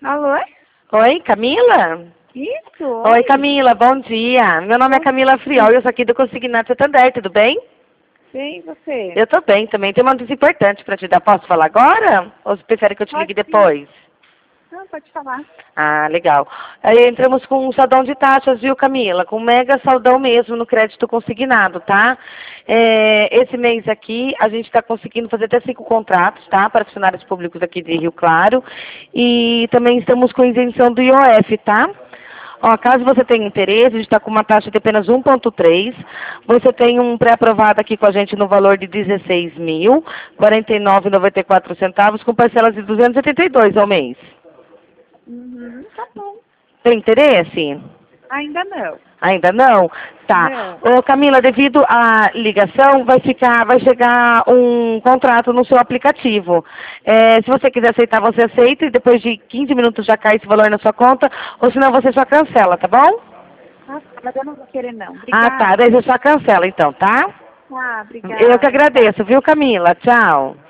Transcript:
Alô? Oi, Camila? Isso, Oi, Camila, bom dia. Meu nome é Camila Friol e eu sou aqui do Consignado Santander, tudo bem? Bem, você? Eu tô bem também. Tem uma notícia importante para te dar. Posso falar agora? Ou você prefere que eu te ligue Pode sim. depois? Não, pode falar. Ah, legal. Aí entramos com um saldão de taxas, viu, Camila? Com mega saldão mesmo no crédito consignado, tá? Esse mês aqui a gente está conseguindo fazer até 5 contratos, tá? Para funcionários públicos aqui de Rio Claro. E também estamos com isenção do IOF, tá? Ó, caso você tenha interesse, a gente está com uma taxa de apenas 1,3. Você tem um pré-aprovado aqui com a gente no valor de R$ 16.049,94 com parcelas de R$ 282 ao mês. Tá bom. Tem interesse? Ainda não. Ainda não? Tá. Ô, Camila, devido à ligação, vai chegar um contrato no seu aplicativo. Se você quiser aceitar, você aceita e depois de 15 minutos já cai esse valor na sua conta, ou senão você só cancela, tá bom? Ah, mas eu não vou querer não. Obrigada. Ah, tá. Daí você só cancela então, tá? Tá, obrigada. Eu que agradeço, viu, Camila? Tchau.